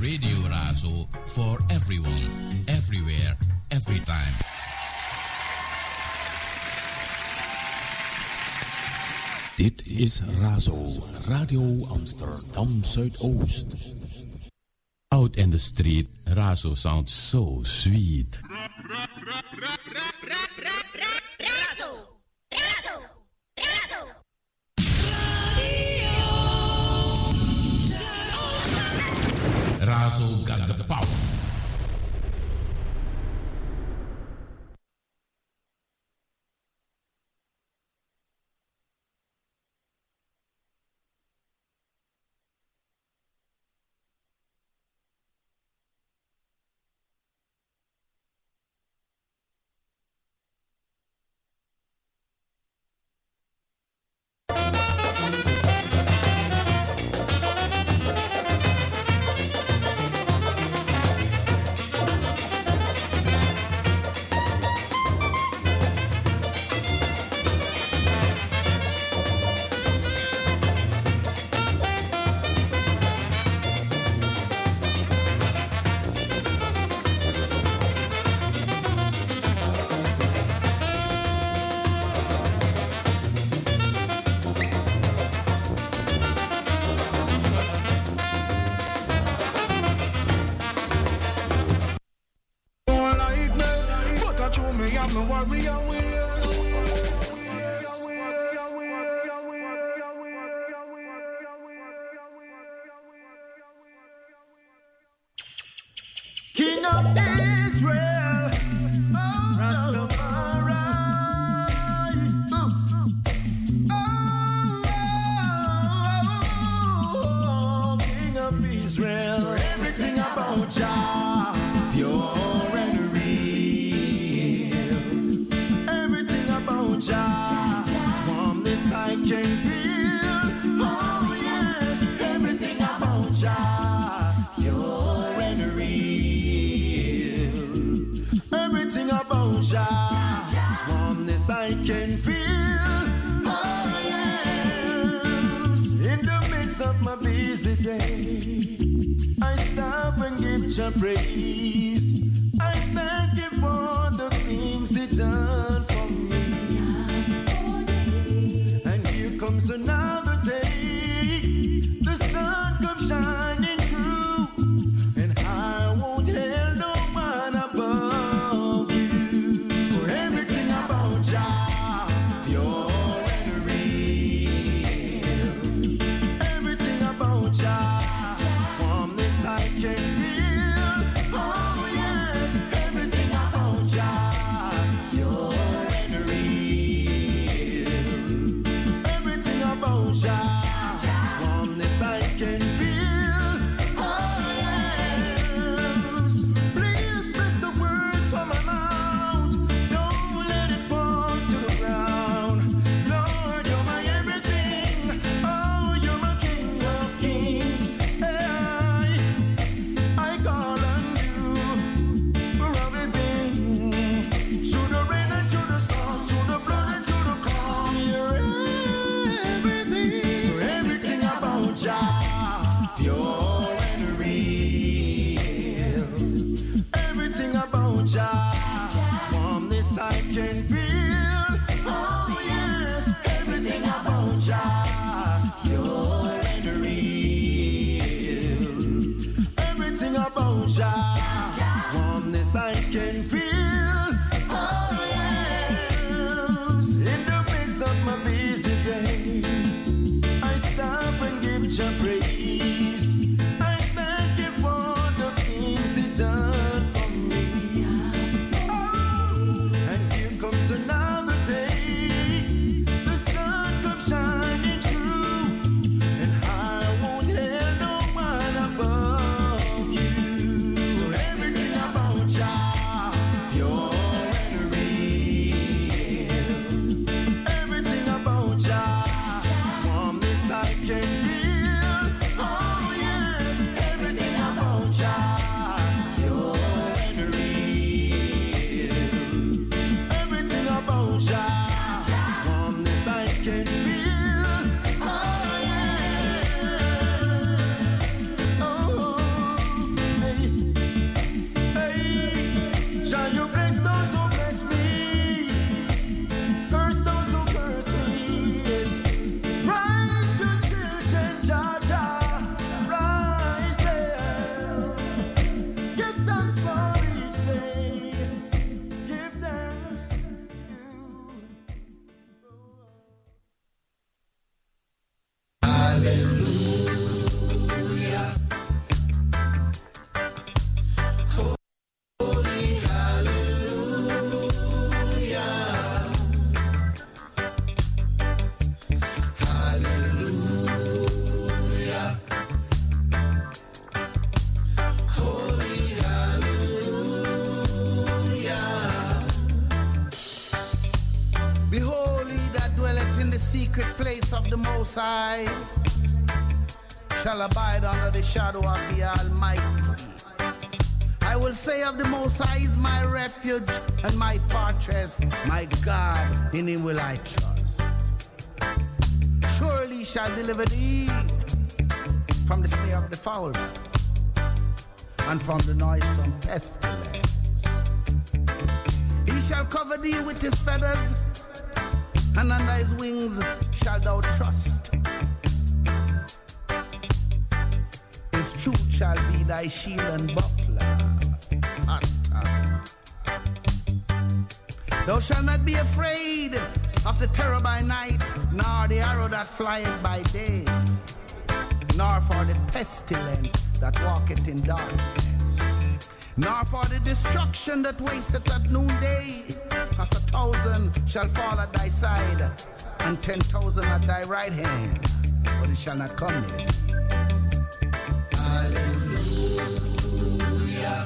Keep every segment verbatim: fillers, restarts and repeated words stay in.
Radio Razo for everyone, everywhere, every time. Dit is Razo, Radio Amsterdam Zuidoost. Out in the street, Razo sounds so sweet. Razo, Razo, Razo. Razo got the power. King of Israel, oh, Rastafari, oh, oh, King of Israel. So everything about Jah, pure and real. Everything about Jah, from this I can feel. Oh yes, everything about Jah, pure and real. Everything about Jah, from this I can feel. Oh yes, in the midst of my busy day, I stop and give Jah praise. I thank Him for the things He done for me. And here comes another day, the sun comes shining through, and I won't hail no one above you. So everything about Jah, pure and real. Everything about Jah, from this I can feel. Oh yes, everything about Jah, pure and real. Everything about Jah, from this I can feel. Oh yes, please bless the words from my mouth. Don't let it fall to the ground. Lord, you're my everything. Oh, you're my King of Kings. Hey, I call on you for everything. Through the rain and through the storm, through the flood and through the calm, you're everything. So everything about Jah, pure and real. Everything about Jah, from this I can feel. Oh yes, everything about Jah, pure and real. Everything about Jah, from this I can feel. Oh yes, in the midst of my busy day, I stop and give Jah praise. I thank Him for the things He done for me. And here comes another day, the sun comes shining through, and I won't hail no one above you. So everything about Jah, the Most High shall abide under the shadow of the Almighty. I will say of the Most High is my refuge and my fortress, my God, in him will I trust. Surely he shall deliver thee from the snare of the fowler and from the noisome pestilence. He shall cover thee with his feathers, and under his wings shalt thou trust. His truth shall be thy shield and buckler. Thou shalt not be afraid of the terror by night, nor the arrow that flieth by day, nor for the pestilence that walketh in darkness, nor for the destruction that wasteth at noonday. Cause a thousand shall fall at thy side, and ten thousand at thy right hand, but it shall not come near thee. Hallelujah.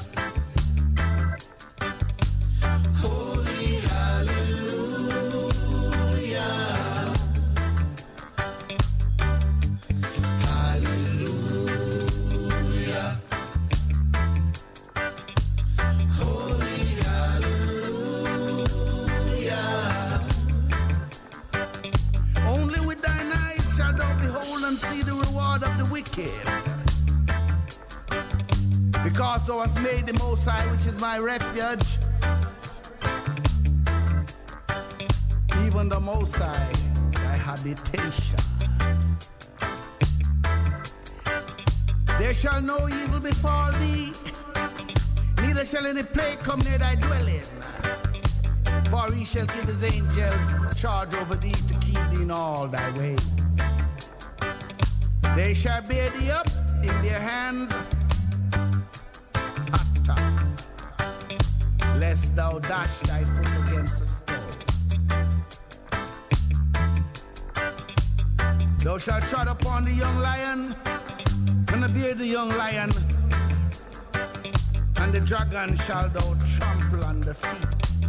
Holy hallelujah. Hallelujah. Holy hallelujah. Only with thine eyes shalt thou behold and see the reward of the wicked. Because thou hast made the Most High, which is my refuge, even the Most High, thy habitation. There shall no evil befall thee, neither shall any plague come near thy dwelling. For he shall give his angels charge over thee to keep thee in all thy ways. They shall bear thee up in their hands, lest thou dash thy foot against a stone. Thou shalt tread upon the young lion, and bear the young lion, and the dragon shall thou trample under feet.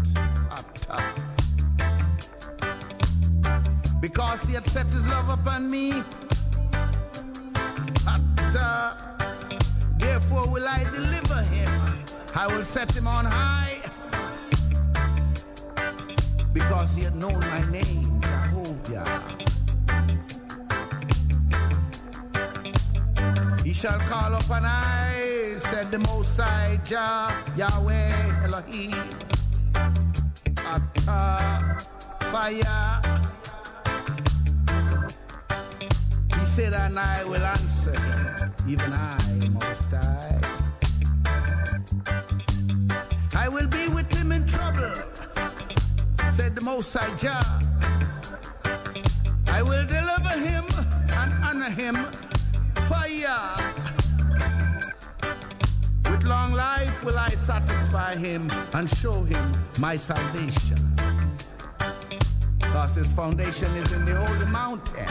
Because he hath set his love upon me, therefore will I deliver him. I will set him on high, because he had known my name, Jehovah. He shall call upon I, said the Most High, Jah, Yahweh, Elohim, Ata, Fire. He said, and I will answer him, even I, Most High. I will be with him in trouble, said the Most High Jah. I will deliver him and honor him. Fire. With long life will I satisfy him and show him my salvation. Because his foundation is in the holy mountain.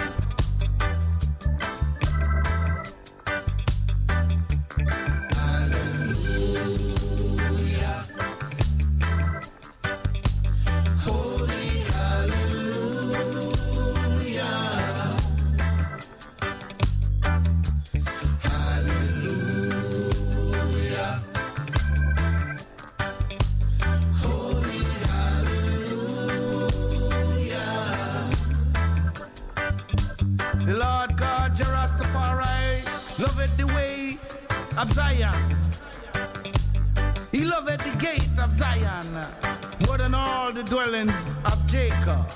Of Zion. He loveth the gate of Zion more than all the dwellings of Jacob.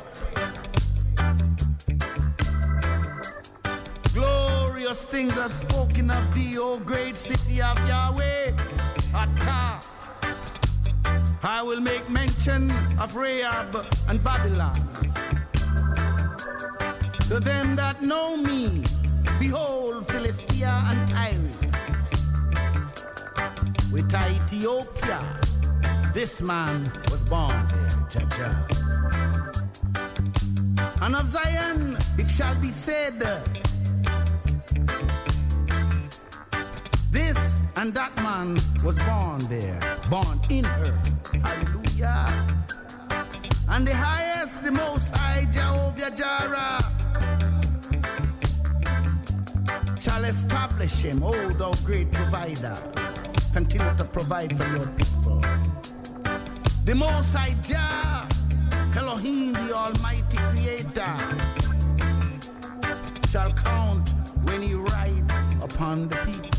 Glorious things have spoken of thee, O great city of Yahweh. Ata. I will make mention of Rahab and Babylon. To them that know me, behold Philistia and Tyre. With Ethiopia, this man was born there, Jaja. And of Zion it shall be said, this and that man was born there, born in her. Hallelujah. And the highest, the Most High, Jehovah Jireh, shall establish him. O thou great provider, continue to provide for your people. The Most High Jah, Elohim, the Almighty Creator, shall count when he write upon the people.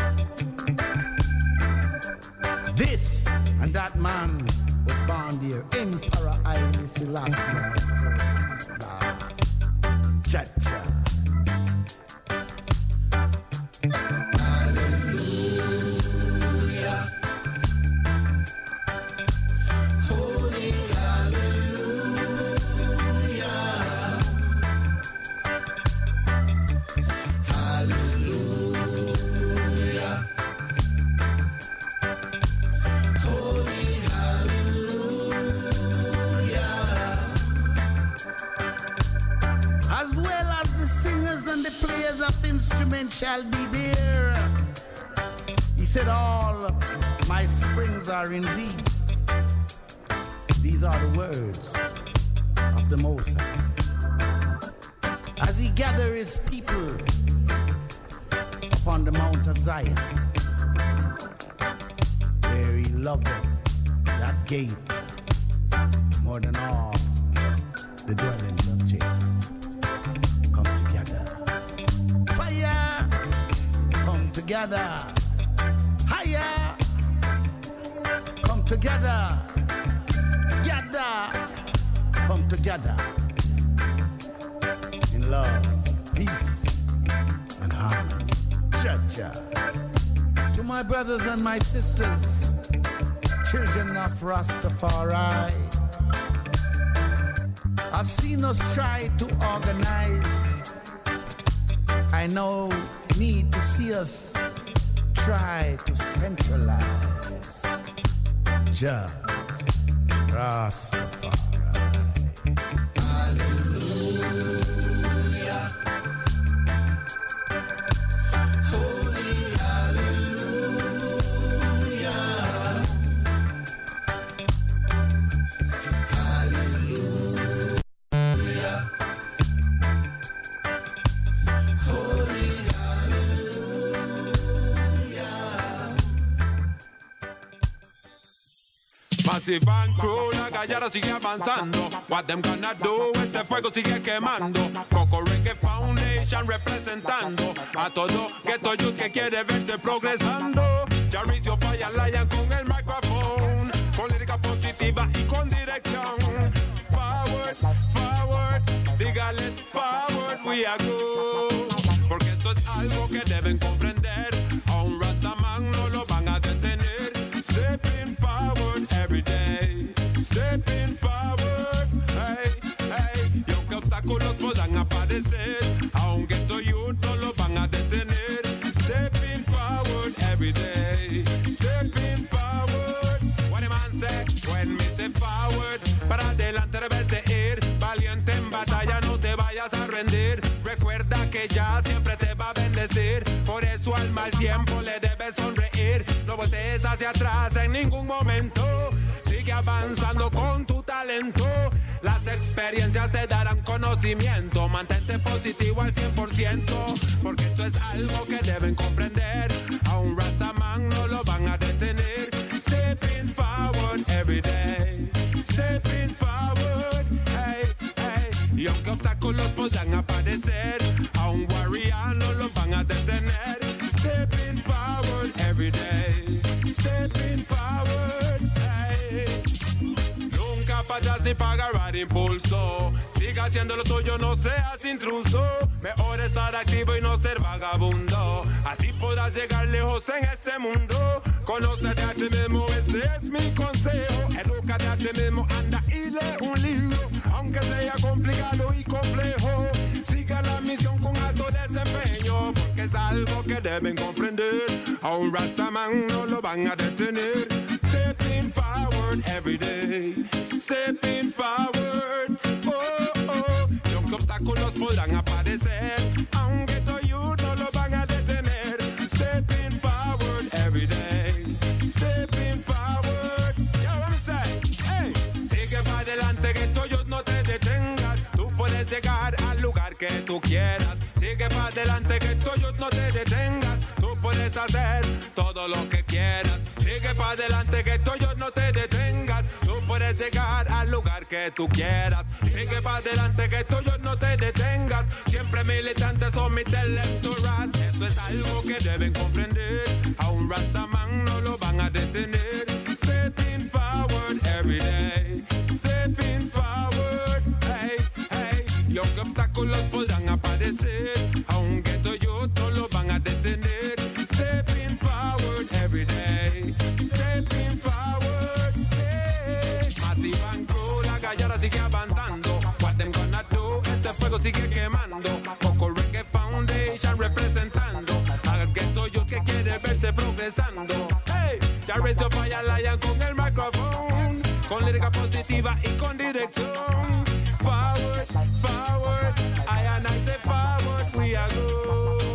This and that man was born there, Emperor Haile Selassie I. Cha-cha. Shall be there. He said, all my springs are in thee. These are the words of the Most High. As he gathered his people upon the Mount of Zion, where he loved that gate more than all the dwellings of Jacob. Together, higher, come together, gather, come together, in love, peace, and harmony. Cha-cha. To my brothers and my sisters, children of Rastafari, I've seen us try to organize. I know need to see us try to centralize. Jah Rastafari. Hallelujah. Holy hallelujah. Hallelujah. Holy Massive and crew, la gallara sigue avanzando. What them gonna do? Este fuego sigue quemando. Coco Reggae Foundation representando a todo ghetto youth que quiere verse progresando. Jaricio Fire Lion con el micrófono, con lírica positiva y con dirección. Forward, forward, dígales forward, we are good. Porque esto es algo que deben comprender. A un Rastaman no lo van a detener. Stepping forward every day, stepping forward, hey, hey. Y aunque obstáculos puedan aparecer, aunque estoy youth no lo van a detener. Stepping forward every day, stepping forward. What the man say? When me say forward, para adelante debes de ir. Valiente en batalla, no te vayas a rendir. Recuerda que ya siempre te va a bendecir. Por eso al mal tiempo le debes sonreír. No voltees hacia atrás en ningún momento. Sigue avanzando con tu talento. Las experiencias te darán conocimiento. Mantente positivo al cien por ciento. Porque esto es algo que deben comprender. A un Rastaman no lo van a detener. Stepping forward every day. Stepping forward, hey, hey. Y aunque obstáculos puedan aparecer, a un warrior no lo van a detener. Stepping forward every day. Stepping forward, hey. Nunca para atrás ni para agarrar impulso. Siga haciendo lo tuyo, no seas intruso. Mejor estar activo y no ser vagabundo. Así podrás llegar lejos en este mundo. Conócete a ti mismo, ese es mi consejo. Edúcate a ti mismo, anda y lee un libro. Aunque sea complicado y complejo, siga la misión con alto desempeño. Porque es algo que deben comprender. A un Rastaman no lo van a detener. Stepping forward every day. Stepping forward, oh, oh. Y aunque obstáculos podrán aparecer, aunque estoy youth no lo van a detener. Stepping forward every day. Stepping forward. Ya vamos a hey. Sigue para adelante que estoy youth, no te detengas. Tú puedes llegar al lugar que tú quieras. Sigue para adelante que esto yo no te detengas. Tú puedes hacer todo lo que quieras. Sigue para adelante que esto yo no te detengas. Tú puedes llegar al lugar que tú quieras. Sigue para adelante que esto yo no te detengas. Siempre militantes son mis lectoras. Esto es algo que deben comprender. A un Rastaman no lo van a detener. Stepping forward every day. Stepping forward, hey, hey. Y aunque obstáculos podrán aparecer, aunque todo yo no lo van a detener. Stepping forward every day. Stepping forward, hey. Massive and Crew, la gallara sigue avanzando. What them gonna do? Este fuego sigue quemando. Coco Reggae Foundation representando al ghetto yo que quiere verse progresando. Hey, ya raise your fire lion con el micrófono, con lírica positiva y con dirección. Forward, forward, I and I say forward, we are go.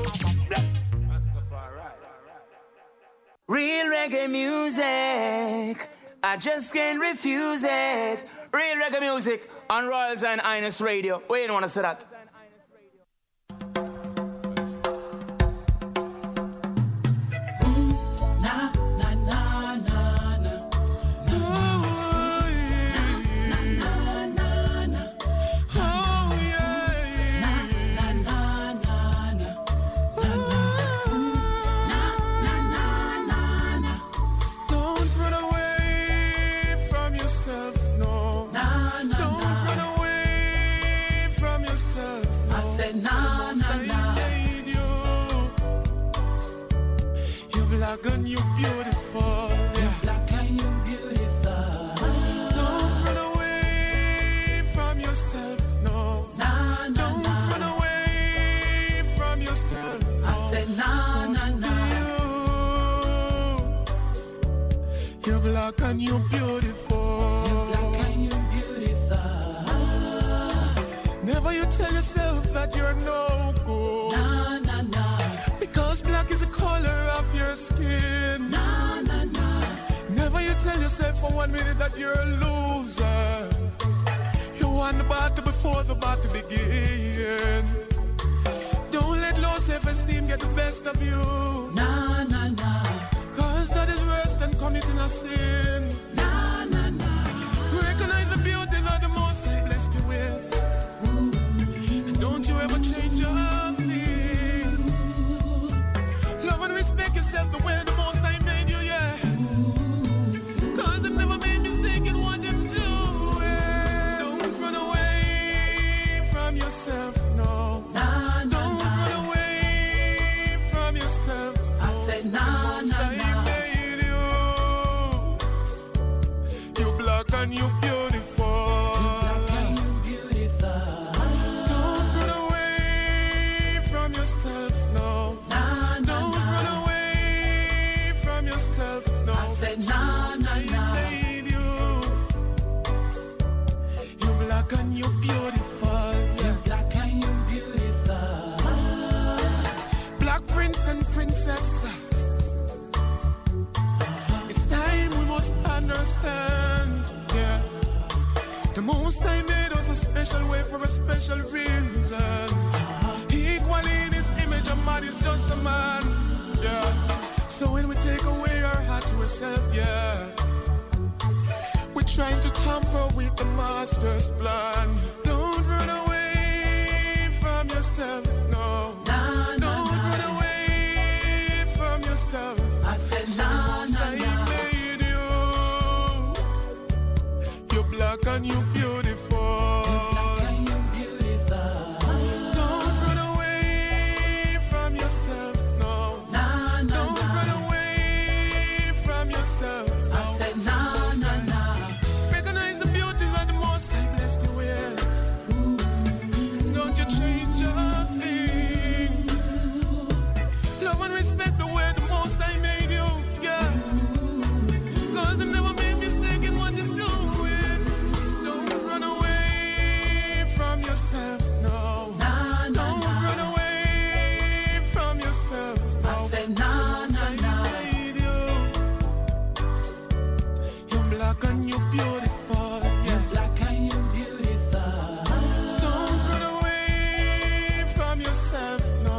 Real reggae music, I just can't refuse it. Real reggae music on Royals and Highness Radio. We don't want to say that. Black and you beautiful, yeah. Black and you beautiful. Don't run away from yourself, no. Nah, nah, Don't nah. run away from yourself, no. I said nah, nah, nah. You, you're black and you beautiful. You're black and you beautiful. Never you tell yourself that you're no good. Nah, nah, nah. Because black is the color of your skin. Nah, nah, nah. Never you tell yourself for one minute that you're a loser. You won the battle before the battle began. Don't let low self-esteem get the best of you. Nah, nah, nah. Cause that is worse than committing a sin. Nah, nah, nah. Recognize the beauty that the Most High blessed you with. And don't you ever change your thing. Love and respect yourself the way the Most High made you, yeah. Cause I've never made mistake in what I'm doing. Don't run away from yourself, no. Nah, nah, Don't nah. run away from yourself. I said nah, Most nah, High nah. made you. You black and you beautiful. Black and you beautiful. Don't run away from yourself, no. Nah, nah, Don't nah. run away from yourself, no. I said nah, nah, I nah. made you. You black and you beautiful, yeah. You're black and you beautiful. Black prince and princess. It's time we must understand, yeah. The Most High made us a special way for a special reason. Equally in His image, a man is just a man, yeah. So when we take away our heart to ourselves, yeah, we're trying to tamper with the Master's plan. Don't run away from yourself, no. Nah, nah, Don't nah. run away from yourself. I said nah, Most nah, High nah. made you. You're black and you beautiful. Black and you beautiful. Don't run away from yourself, no. Nah, nah, Don't nah. run away from yourself. I said nah, nah, nah. Recognize the beauty that the Most High blessed you with. Don't you change your thing. Love and respect the way the Most High made you, yeah. Cause I've never made mistake in what I'm doing. Don't run away from yourself, no. Nah, nah, Don't nah. run away from yourself, no. I said nah, nah, nah. Made you. You're black and you're beautiful, yeah. Black and you beautiful. Don't run away from yourself, no.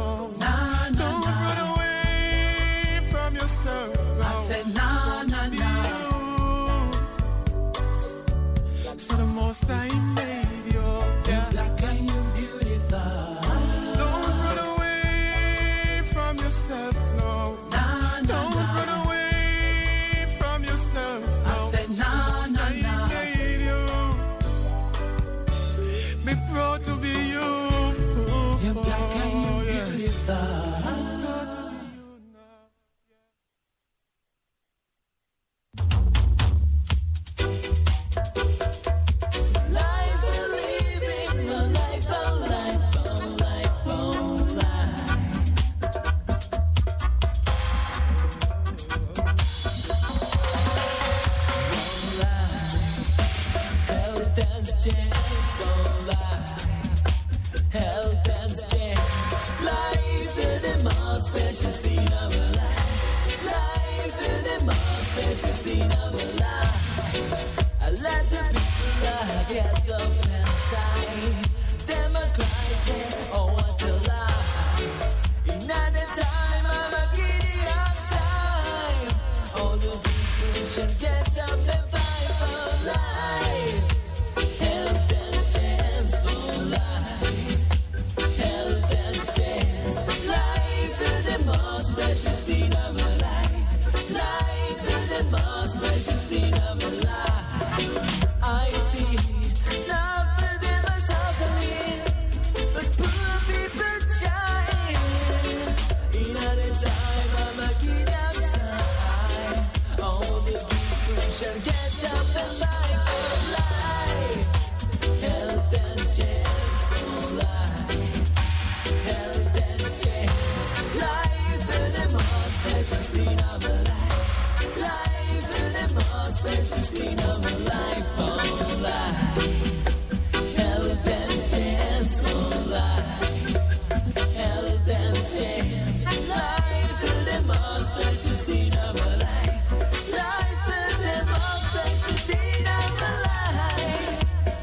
seen of a lie. I let the people lie, get up inside. Them a cry, say, oh what a lie. Another time I'm a giddy up time. All the people should get up and fight for life. Health and chance for life. Health and chance. Life is the most precious thing of a life. Life is the most precious thing of a life. I see love for them are suffering, but poor people trying. In other time, I'm a kid outside. All the people shall get up and fight for life. Health and chance for life. Health and chance. Life is the most precious thing of a life. Life is the most precious thing of a life for life. Health and chance for life. Health and chance. Life is the most precious thing of a life. Life is the most precious thing of a life.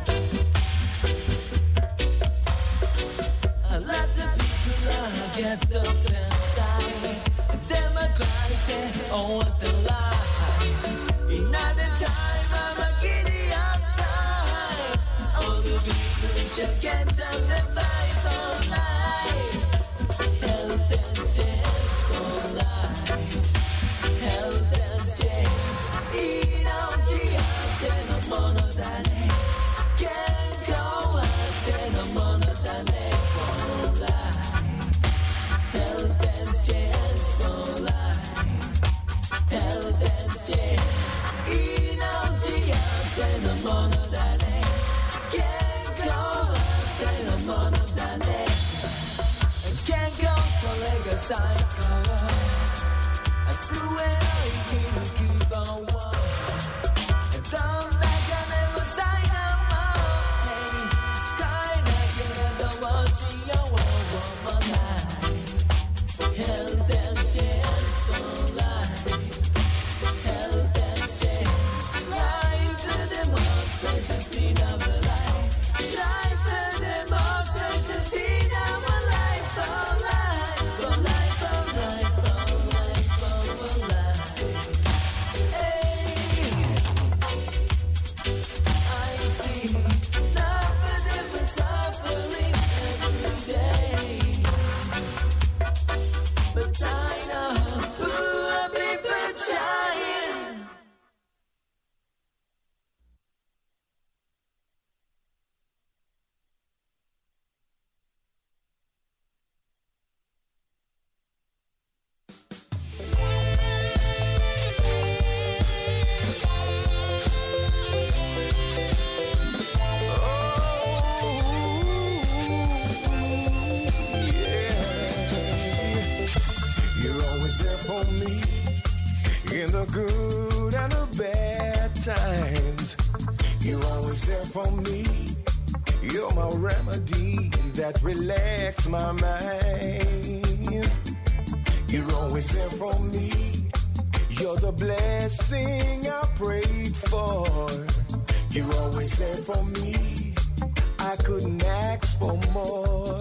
A lot of people are get up inside. Them a cry say, oh what a lie. Another time I'm a giddy up time. All the people should get up and fight for life. Health and chance for life. Health and chance. In all the out and I'm on a dane. Can't go out and I'm on a dane for life. Health and chance for life. Health and chance. In all the out and I'm on a dane. Can't go out and I'm on a dane. Can't go so like a cycle. I swear I can't keep on walking. And don't like I never sign up more. Hey, sky like it and the washing your woman life. Health and chance for life. Health and chance. Life is the most precious thing of a life. Life is the most precious thing of a life. For life, for life, for life, for life, for life. Hey, I see love for them is suffering every day. But I know poor people trying. You're always there for me in the good and the bad times. You're always there for me. You're my remedy that relax my mind. You're always there for me. You're the blessing I prayed for. You're always there for me. I couldn't ask for more.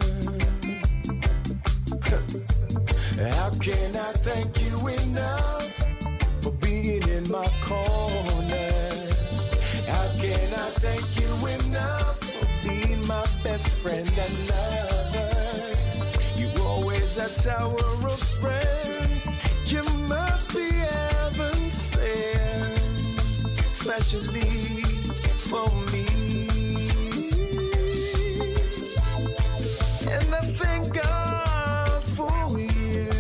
How can I thank you enough for being in my corner? How can I thank you enough for being my best friend and lover? You always a tower of strength. You must be heaven sent, especially for me. And I thank God for you.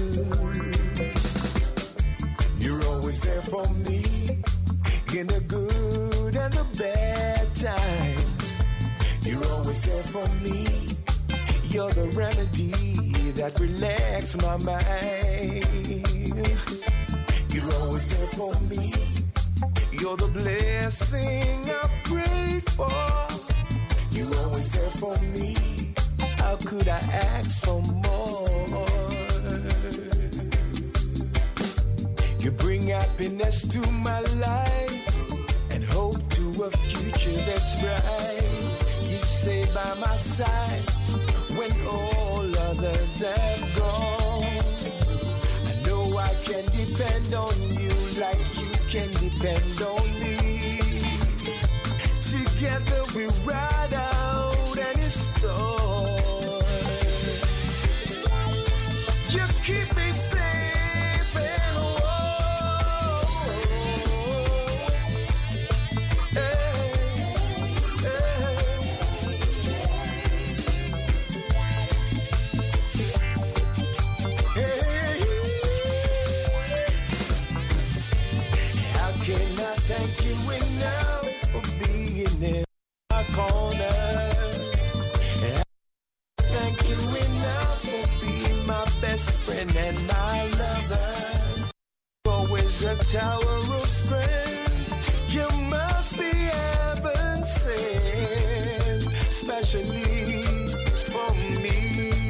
You're always there for me in the good and the bad times. You're always there for me. You're the remedy that relax my mind. You're always there for me. You're the blessing I prayed for. You're always there for me. How could I ask for more? You bring happiness to my life and hope to a future that's bright. You stay by my side when all others have gone. I know I can depend on you like you can depend on me. Together we ride out any storm. You keep me safe and warm. Hey, hey. Hey. How can I thank you enough for being in my corner? And thank you enough for being my best friend and my lover. Always a tower of strength. You must be heaven sent, especially for me.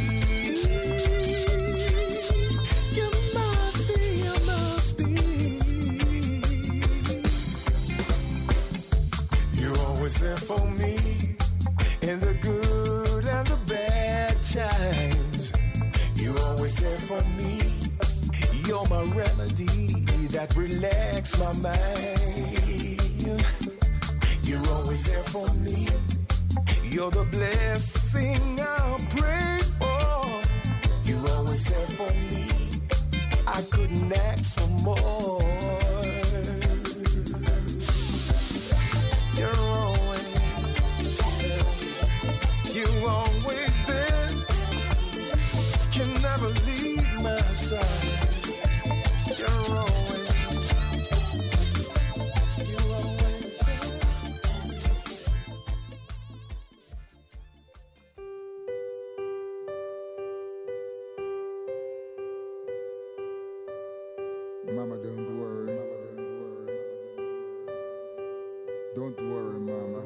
You must be, you must be. You're always there for me in the good and the bad times. You're always there for me. You're my remedy that relax my mind. You're always there for me. You're the blessing I pray for. You're always there for me. I couldn't ask for more. You're always there. You're always there. You never leave my side. You're always, you're always there. Mama, don't worry. Don't worry, Mama.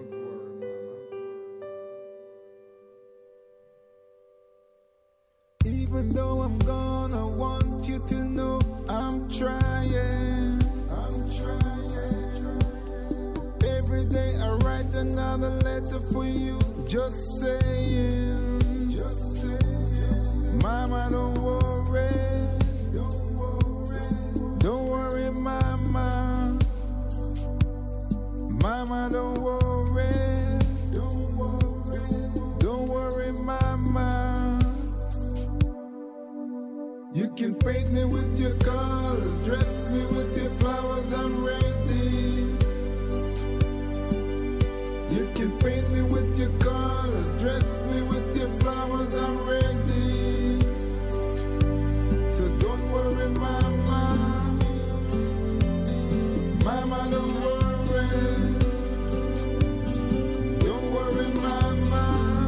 Even though I'm gone, I want you to know I'm trying. I'm trying. Every day I write another letter for you, just saying. Just saying. Mama, don't worry. Don't worry. Don't worry, Mama. Mama, don't worry. Don't worry. Don't worry, Mama. You can paint me with your colors, dress me with your flowers, I'm ready. You can paint me with your colors, dress me with your flowers, I'm ready. So don't worry, Mama. Mama, don't worry. Don't worry, Mama.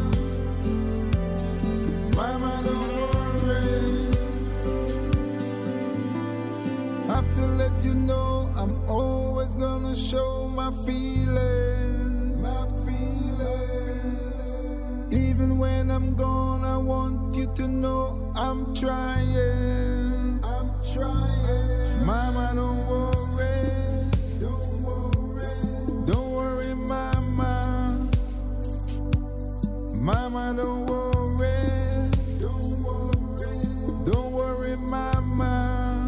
Mama, don't worry. Have to let you know I'm always gonna show my feelings. My feelings. Even when I'm gone, I want you to know I'm trying. I'm trying. Mama, don't worry. Don't worry. Don't worry, Mama. Mama, don't worry. Don't worry. Don't worry, Mama.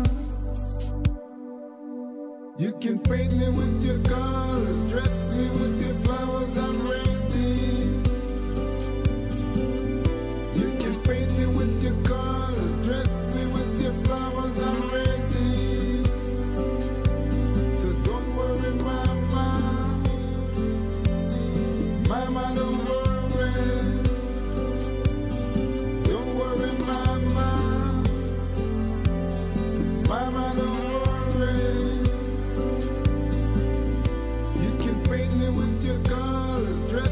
You can paint me with your colors, dress me with your flowers, I'm ready. You can paint me with your colors, dress me with your flowers, I'm ready. So don't worry, Mama. Mama, don't worry. Don't worry, Mama. Mama, don't worry. You can paint me with your colors, dress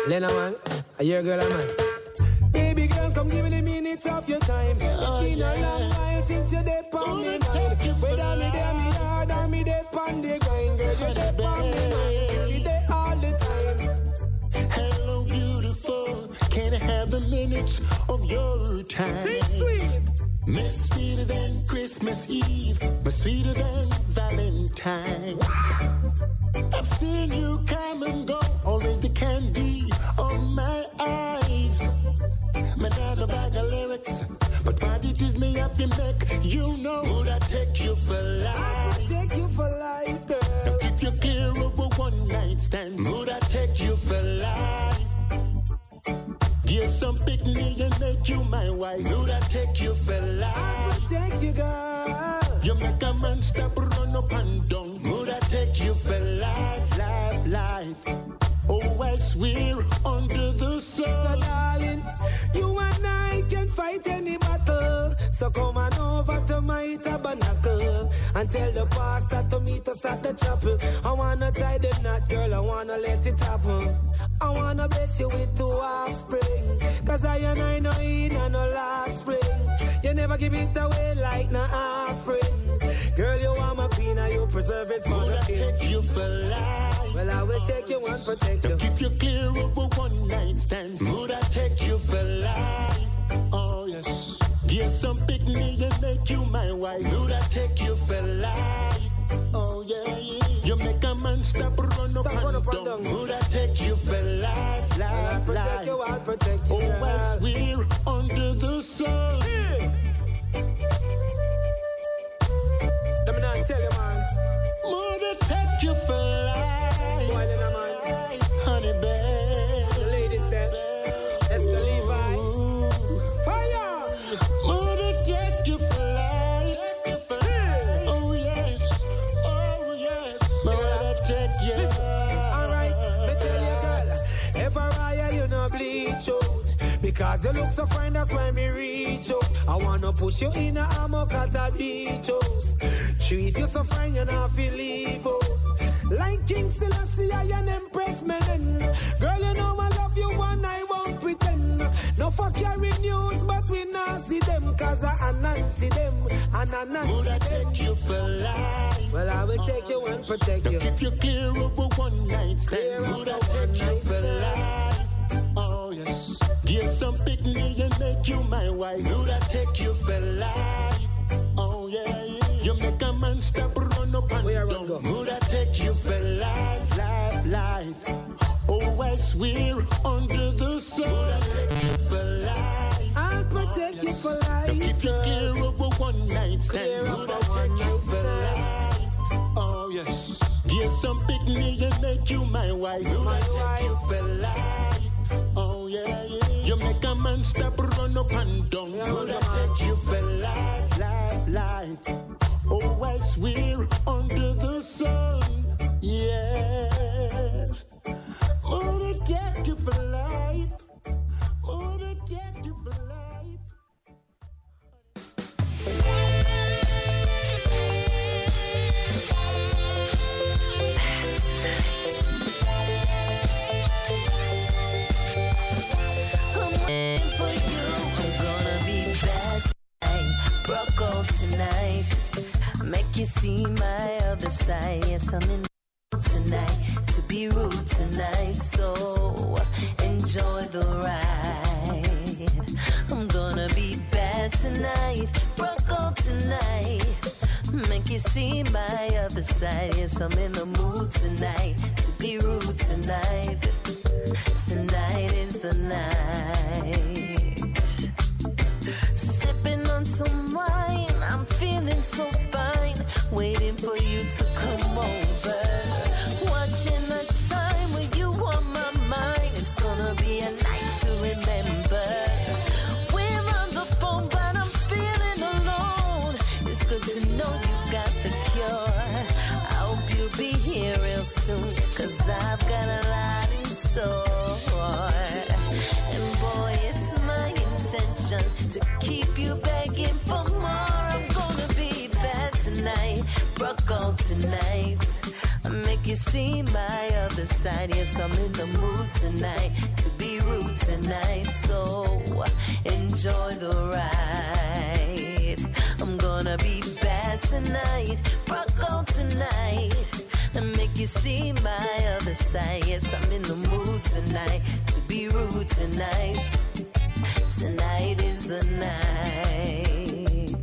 Lena man, are you a girl, man? Baby girl, come give me the minutes of your time. Oh, it's been yeah. a long while since you're dead on me mind. Whether me there, me hard, or me dead on the grind. Girl, you're dead on me mind. You're dead all the time. Hello, beautiful. Can I have the minutes of your time? Sing sweet. Miss sweeter than Christmas Eve, but sweeter than Valentine's. I've seen you come and go, always the candy on my eyes. My dad a bag of lyrics, but why it is me up your neck? You know, would I take you for life? I would take you for life, girl. Now keep you clear over one night stands. Would I take you for life? Get some picnic and make you my wife. Would I take you for life? I would take you, girl. You make a man stop, run up and down. Would I take you for life, life, life? Oh, I swear under the sun. So darling, you and I can fight any battle. So come on over to my tabernacle and tell the pastor to meet us at the chapel. I wanna tie the knot, girl, I wanna let it happen. I wanna bless you with two offspring, cause I and I know in and no last spring. You never give it away like no offering. Girl, you are my queen and you preserve it for Would the I king. take you for life? Well, I will take you and protect you. Now keep you clear over one night stands. Would I take you for life? Oh yes. Get some picnic and make you my wife. Would I take you for life? Oh yeah, yeah. You make a man stop, run up, Stop, and, run up down. and down. Would I take you for life, life, I'll protect life? you, I'll protect you, Oh, girl. I swear under the sun. Yeah. Let me not tell you, man. Would I take you for life? Boy, then, man. Honey, babe. The ladies, then. Esther Levi. Fire! Would I take you for life? Yeah. Oh, yes. Oh, yes. Would I take you? Listen, alright, me tell you, girl. If I ride, you no bleach out. Because you look so fine, that's why me reach out. I wanna push you in a hammock at a beach house. Treat you so fine, you not feel leave out. Like King Selassie, I an empress men. Girl, you know I love you and I won't pretend. No fuck carry news, but we not see them. Cause I announce them, and announce Would I them. take you for life? Well, I will take you and protect Now you. keep you clear over one night Clear stands. Would I over one take you night for stand. life? Oh yes. Get some picnic and make you my wife. Would I take you for life? Oh yeah, yeah. You make a man stop, run up and Where I down. go? Would I take you for life, life, life? Oh, I swear under the sun. Would I take you for life? I'll protect you for life. Now keep you clear over one night Clear stands. Would I over one take you night for stand. life? Oh yes. Get some picnic and make you my wife. Would I take you for life? Oh yeah, yeah. You make a man stop, run up and down. Would I take you for life, life, life? Oh, I swear under the sun. Yes. Would I take you for life? Would I take you for life? I'm waiting for you. I'm gonna be bad tonight. Broke out tonight. Make you see my other side. Yes, I'm in tonight. To be rude tonight. So enjoy the ride. I'm gonna be bad tonight. Broke out tonight. Make you see my other side. Yes, I'm in the mood tonight. To be rude tonight. Tonight is the night. Sipping on some wine, I'm feeling so fine. Waiting for you to come over. Watching the time when you on my mind. It's gonna be a night to remember. We're on the phone, but I'm feeling alone. It's good to know you got the cure. I hope you'll be here real soon, cause I've got a lot in store. And boy, it's my intention to keep you begging for more. I'm gonna be bad tonight, broke out tonight. I make you you see my other side. Yes, I'm in the mood tonight to be rude tonight. So enjoy the ride. I'm gonna be bad tonight, rock out tonight, and make you see my other side. Yes, I'm in the mood tonight to be rude tonight. Tonight is the night.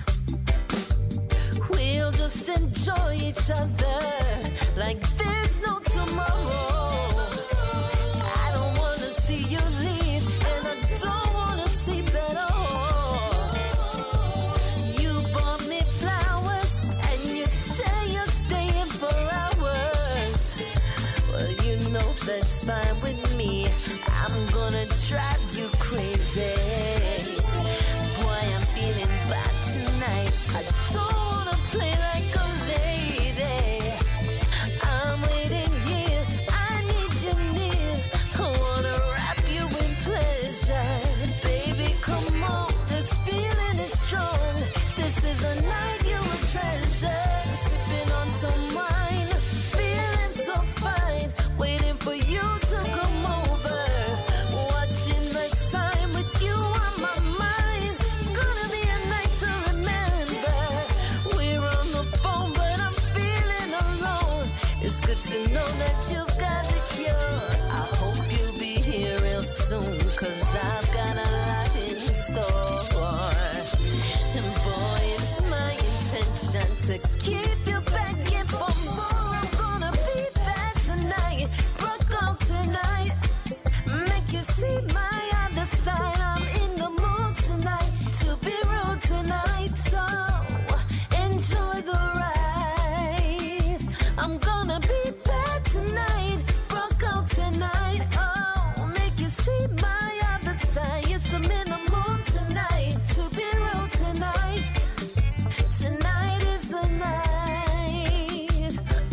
We'll just enjoy each other like there's no tomorrow. I don't wanna see you leave, and I don't wanna sleep at all. You bought me flowers, and you say you're staying for hours. Well, you know that's fine with me. I'm gonna drive you crazy. Boy, I'm feeling bad tonight. I don't wanna play like a lady. I'm waiting here, I need you near. I wanna wrap you in pleasure. Baby, come on, this feeling is strong. This is a night you will treasure. Sipping on some wine, feeling so fine. Waiting for you to come over. Watching the time with you on my mind. Gonna be a night to remember. We're on the phone, but I'm feeling alone. It's good to know that you've got the cure. I hope you'll be here real soon, cause I've got a lot in store. And boy, it's my intention to keep you begging for more. I'm gonna be there tonight, rock out tonight, make you see my other side. I'm in the mood tonight to be rude tonight, so enjoy the ride. I'm gonna be bad tonight, rock out tonight, oh, make you see my other side. Yes, I'm in the mood tonight to be rude tonight. Tonight is the night.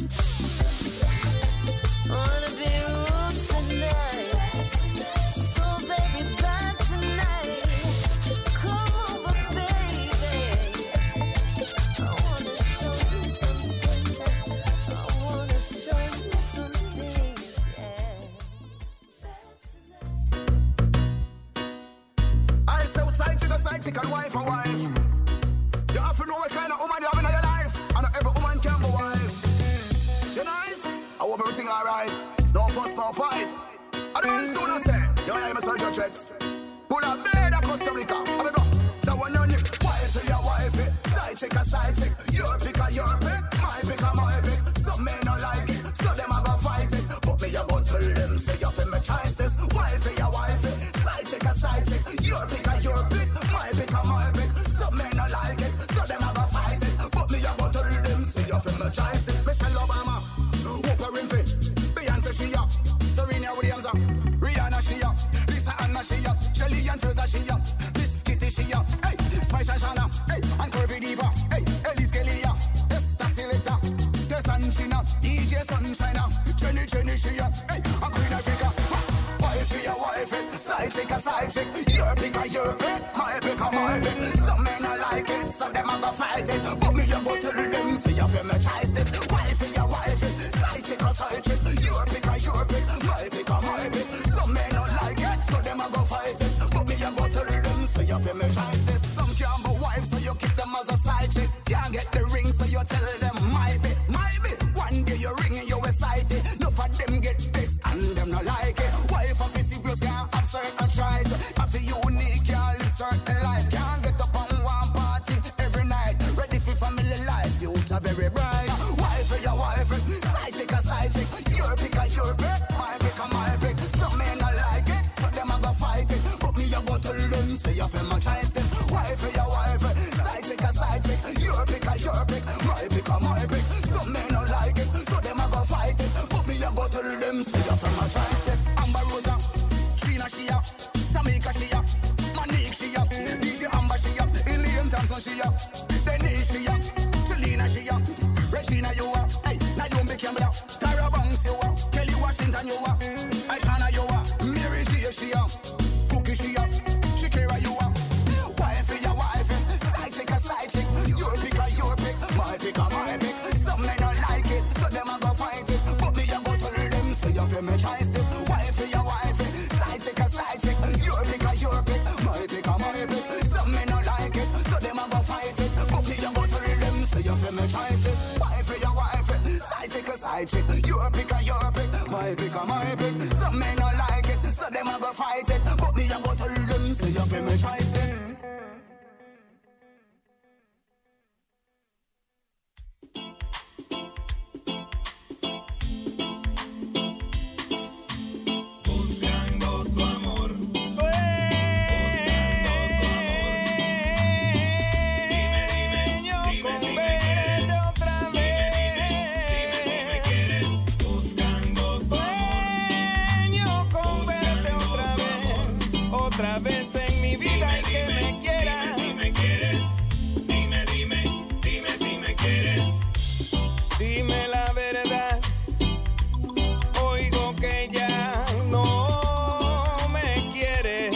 Wanna be rude tonight, so very bad tonight. Come over, baby. I wanna show you some things. I wanna show you some things, I say side chick a side chick and wife a wife. You have to know what kind of woman you have in your life, and not every woman can be wife. You nice? I hope everything alright. No fuss, no fight. I don't soon I say, you name is Sergio Trex. Pull up bed at Costa Rica. I be go, that one on you. Wife to your wife, side chick a side chick. Your pick a your pick, my pick a my pick. Some men don't like it, so them have a fight it. But me a go tell them, say you feel me choice this. Wife to your wife, side chick a side chick. Your pick a your pick, my pick a my pick. Some men don't like it, so them have a fight it. But me a go tell them, say you feel me choice this. Michelle Obama, Oprah Winfrey, Beyonce she up, Serena Williams up, Rihanna she up, Lisa Anna she up, Shelly and Fraser she up, Miss Kitty she up, hey, Spice and Shana, hey, and Curvy Diva, hey, Elise Kelly up, Esther Selecta, Tess and China, D J Sunshine up, Jenny Jenny she up, hey, and Queen Africa. Wife to your wife, side chick a side chick. Your pick a your pick, my pick a my pick. Some men don't like it, so them a go fight it. But me a go tell them, see you feel me choice this. Wife to your wife, side chick a side chick. Your pick a your pick, my pick a my pick. Some men don't like it, so them a go fight it. But me a go tell them, see you feel me choice this. Some can't be wife, so you keep them as a side chick. Can't get the ring, so you tell them, my bit, my bit. One day you ring and you excited. No for them get fixed and them not like it. Wife of a serious can't have certain tries. Have a unique, can't live certain life. Can't get up on one party every night. Ready for family life, future very bright. Wife for your wife, side chick a side chick. Your pick a your pick, my pick a my pick. Some men not like it, so them a go fight it. But me a go tell them, say you feel my choice this. Wife for your wife, side chick a side chick. Your pick a your pick, my pick a my pick. Some men not like it, so them a go fight it. But me a go tell them, say you feel my choice this. Amber Rosa, Trina she up, Tamika she up, Monique she up, D J Amber she up, Elaine Thompson she up, Denise she up, Selena she up, Regina you up, hey, Naomi Campbell, Tyra Banks you up, Kelly Washington you up, Aishana you up, Mary J she up, Cookie she up, Shakira you up. Wife for your wife, side chick a side chick. Your pick a your pick, my pick a my pick. Some men don't like it, so them a go fight it. Say me try this. Buscando tu amor. Otra vez en mi vida y que me quieras. Dime si me quieres. Dime, dime, dime si me quieres. Dime la verdad. Oigo que ya no me quieres.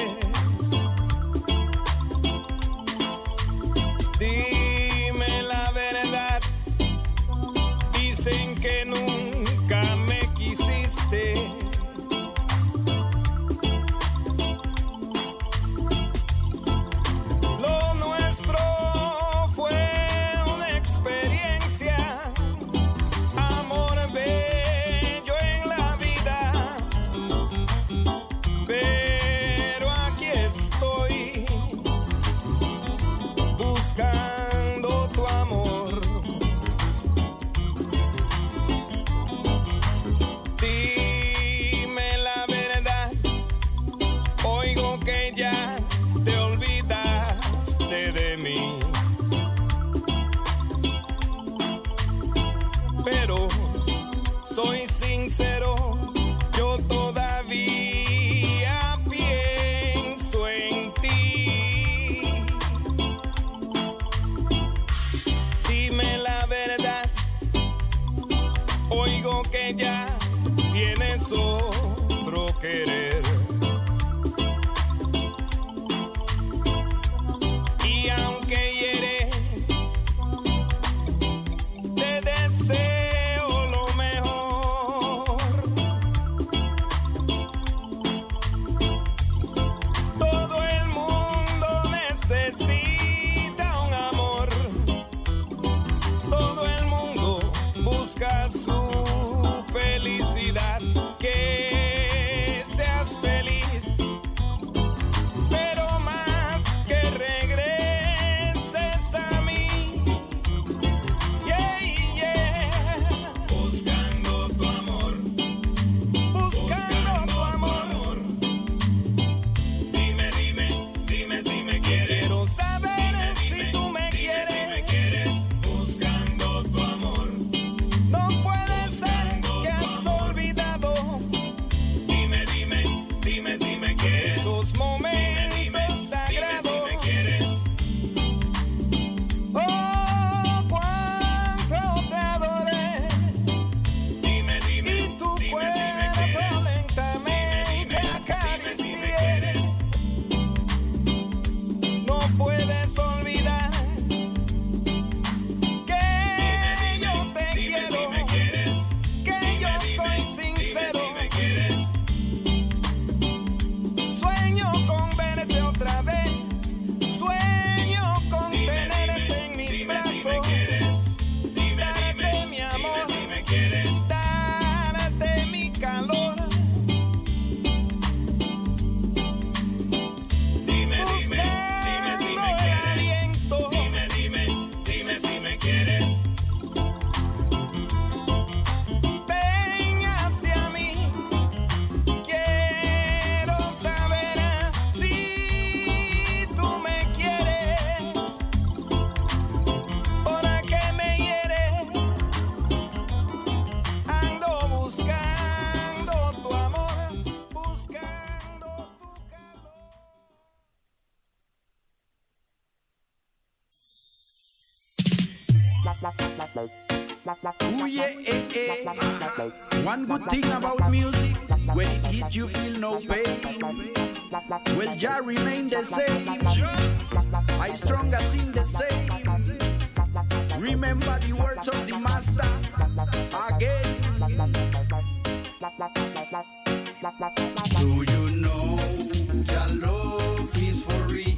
Dime la verdad. Dicen que nunca me quisiste. Soy sincero, yo todavía pienso en ti. Dime la verdad, oigo que ya tienes otro querer. Y aunque hiere, te deseo. Su felicidad, que seas feliz, pero más que regreses a mí. Yeah, yeah. Buscando tu amor, buscando tu amor. Dime, dime, dime si me quieres. Quiero saber si tú me quieres. Si me quieres. Buscando tu amor. No puede ser que has olvidado. Dime, dime, dime si me quieres. Esos momentos dime, dime, sagrados. Dime si me quieres. Oh, cuánto te adoré. Dime, dime, y tu dime cuerpo si me quieres. lentamente acaricié. Dime si me quieres. No puedes olvidar que yo te Dime quiero. si me quieres. Que Dime, yo dime, soy dime sincero. si me quieres. Sueño con verte otra vez. Sueño con Dime, tenerte dime, en mis dime brazos. si me quieres. Dime, Darte dime, mi amor. dime si me quieres. Darte mi calor. Dime, dime, dime si Buscando me el quieres. aliento. Dime, dime, dime si me quieres. Ven hacia mí. Quiero saber si tú me quieres. ¿Por qué me hieres? Ando buscando tu amor, buscando tu calor. Ooh, yeah, eh, eh. One good thing about music, when it hit you feel no pain. Well, Jah remain the same. I stronger sing the same. Remember the words of the master again. Do you know your love is for real?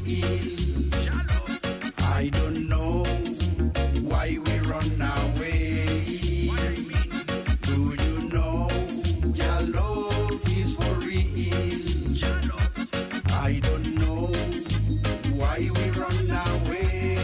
I don't know why we run away. Do you know your love is for real? I don't know why we run away.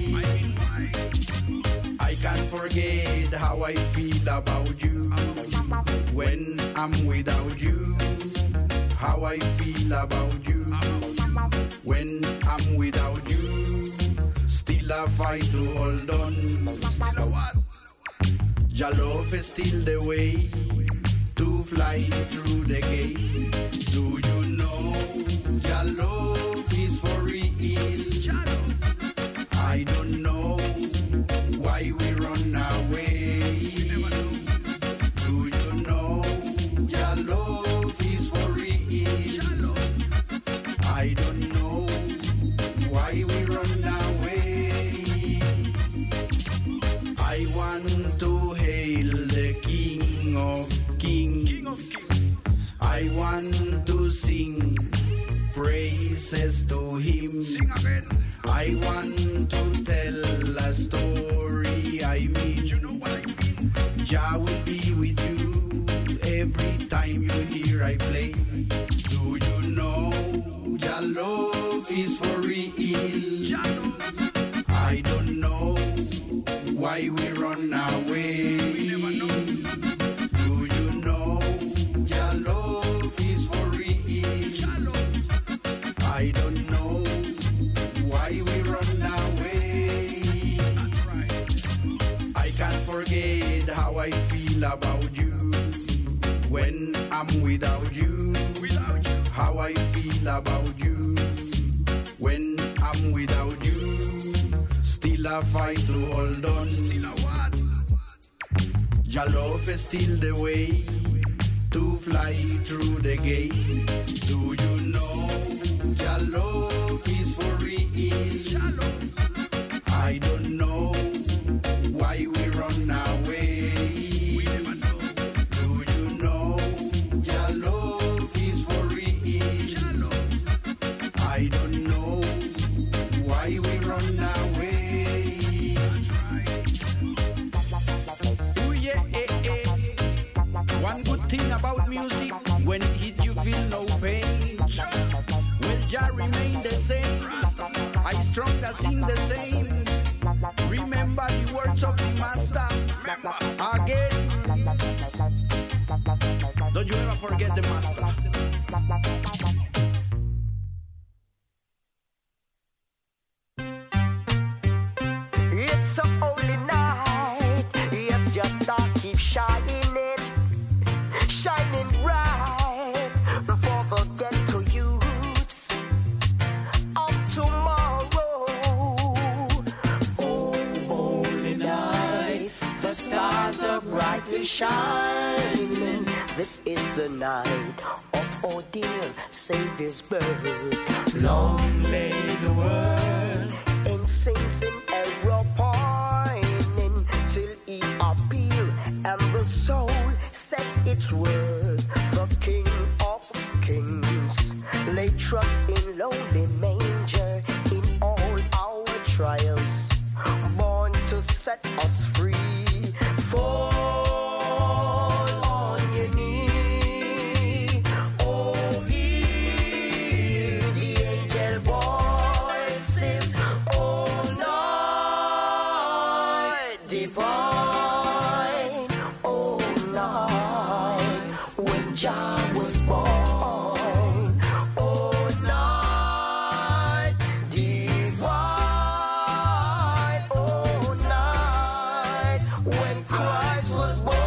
I can't forget how I feel about you when I'm without you. How I feel about you when I'm without you. Still a fight to hold on. Still a what? Your love is still the way to fly through the gates. Do you know your love is for real? I don't know why we run away. Do you know your love is for real? I don't know why we run away. I want to hail the King of Kings. I want to sing praises to him. Sing again. I want to tell a story. I mean, you know what I mean. Jah will be with you every time you hear I play. Do you know Jah love is for real? Jah love. I don't know why we run away. We never know. Do you know Jah love is for real? Jah love. I don't know why we run away. That's right. I can't forget how I feel about you when I'm without you. Without you. How I feel about you when I'm without you. Still a fight to hold on. Still a what? Your love is still the way to fly through the gates. Do you know your love is for real? Your love. I don't know why we run away. We never know. Do you know your love is for real? Your love. I don't know why we run away. That's right. Oh yeah, eh, eh. One good thing about music, when it hit you feel no pain. Well, Jah remain the same. I stronger sing the same. Remember the words of the master. Again. Don't you ever forget the master. It's a holy night. Yes, just start keep shining it, shining bright for the ghetto youths of tomorrow. Oh, holy night, the stars are brightly shining. This is the night of our dear Savior's birth. Long lay the world in sins in error pining till he appear and the soul sets its word. The King of Kings lay trust in lowly manger in all our trials, born to set us free. Fall on your knee, oh hear the angel voices, oh night divine, oh night when Jah was born, oh night divine, oh night when Christ was born.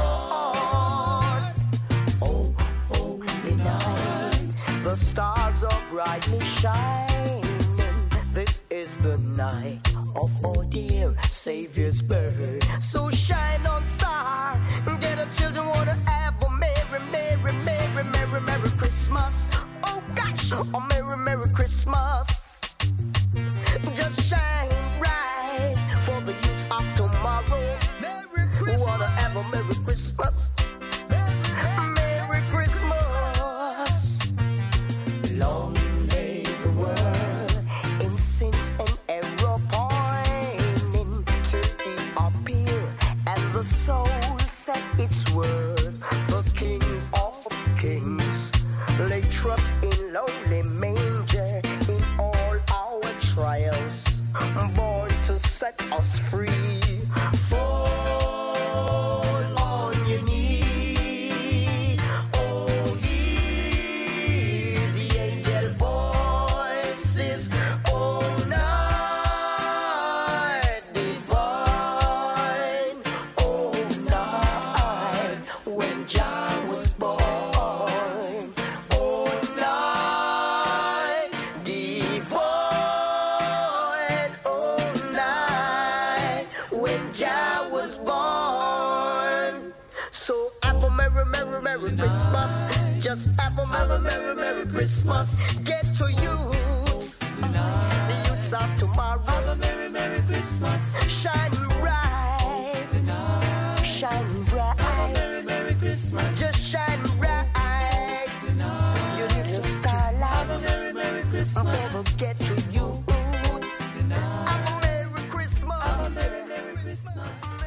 Oh, holy night, the stars are brightly shining. This is the night of our dear Savior's birth. So shine on, star, get the children wanna have a merry, merry, merry, merry, merry Christmas. Oh gosh, a merry, merry Christmas. Just shine bright for the youth of tomorrow. Merry Christmas. Who wanna have a merry Christmas? Merry Christmas. Long lay the world in sins and error pining till he appear and the soul set its word. The kings of kings lay trust in lowly manger in all our trials. merry, merry Christmas. Just have a merry, merry, merry Christmas. Get to youths, the youths of tomorrow. Have a merry, merry Christmas. Shine bright, shine bright. Have a merry, merry Christmas. Just shine bright. You little starlight. Have a merry, merry Christmas. Never get to youths. Have a merry Christmas. Have a merry, merry Christmas.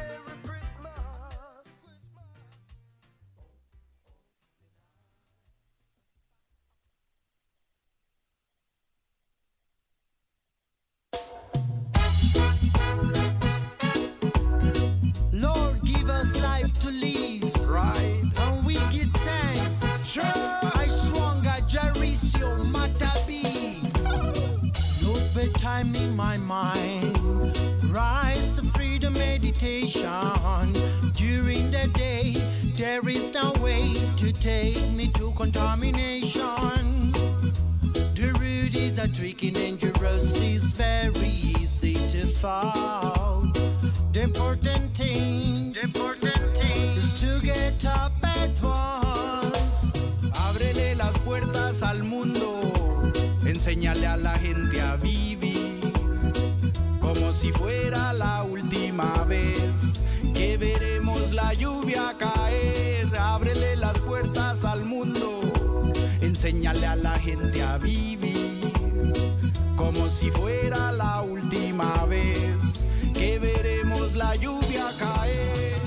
Lord, give us life to live. Right. And we give thanks. Sure. I swung a Jericio Matabi. No bedtime in my mind. Rise to freedom meditation. During the day, there is no way to take me to contamination. The road is a tricky, dangerous, is very easy to fall. The important thing, the important thing is to get up at once. Ábrele las puertas al mundo, enséñale a la gente a vivir como si fuera la última vez que veremos la lluvia caer. Ábrele las puertas al mundo, enséñale a la gente a vivir como si fuera la última vez que veremos la lluvia caer.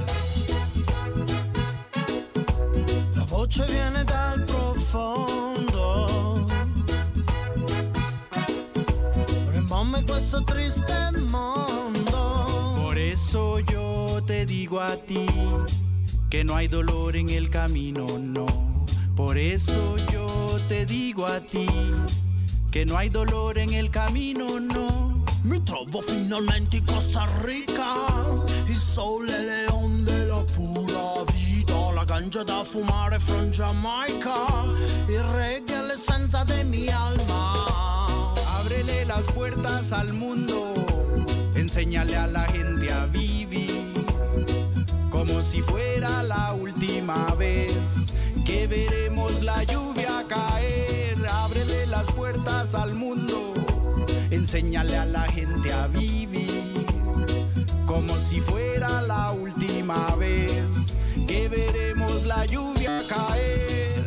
La voce viene dal profondo, rimane questo triste mondo. Por eso yo te digo a ti que no hay dolor en el camino, no. Por eso yo te digo a ti que no hay dolor en el camino, no. Mi trovo finalmente in Costa Rica, il sole è leon della pura vita, la ganja da fumare from Jamaica, il reggae è l'essenza de mi alma. Ábrele las puertas al mundo, enséñale a la gente a vivir como si fuera la última vez que veremos la lluvia caer. Ábrele las puertas al mundo, enséñale a la gente a vivir como si fuera la última vez que veremos la lluvia caer.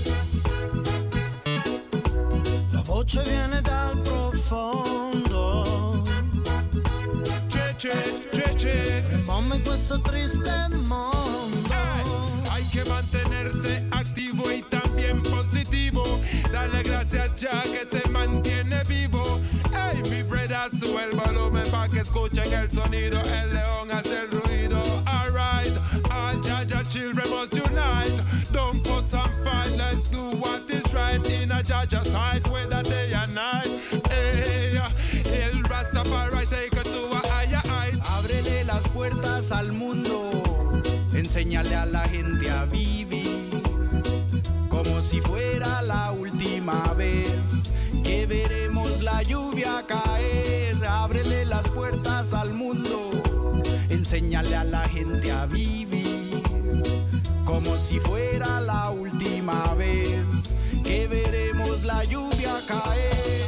La voce viene dal profondo, Che, che, che, che. rimane questo triste mondo. Hey, hay que mantenerse activo y también positivo. Dale gracias ya que te mantiene vivo. Hey, mi brother, sube el volumen pa' que escuchen el sonido. El león hace el ruido. Alright, all Jaja children must unite. Don't fuss and fight, let's do what is right in a Jaja side, whether day and night. Hey, el Rastafari take it to a higher height. Ábrele las puertas al mundo, enséñale a la gente a vivir como si fuera la última vez que veremos la lluvia caer. Ábrele las puertas al mundo, enséñale a la gente a vivir como si fuera la última vez que veremos la lluvia caer.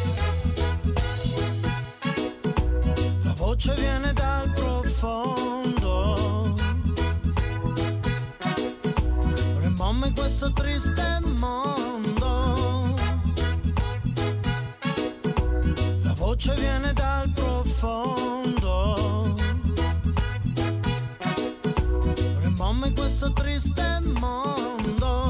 La voce viene dal profondo, rimane questo triste mondo. La voce viene dal profondo, rimane questo triste mondo.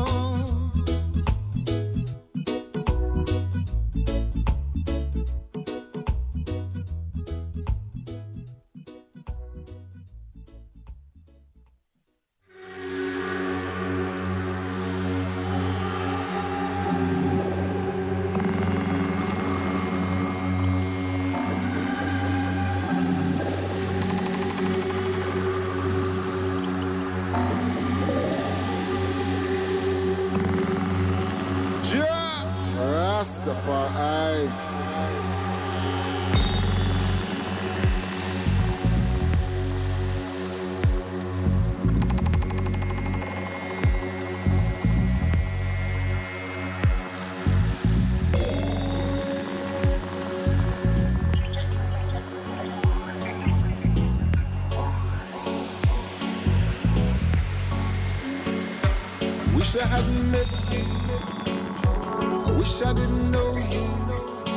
hadn't met you. I wish I didn't know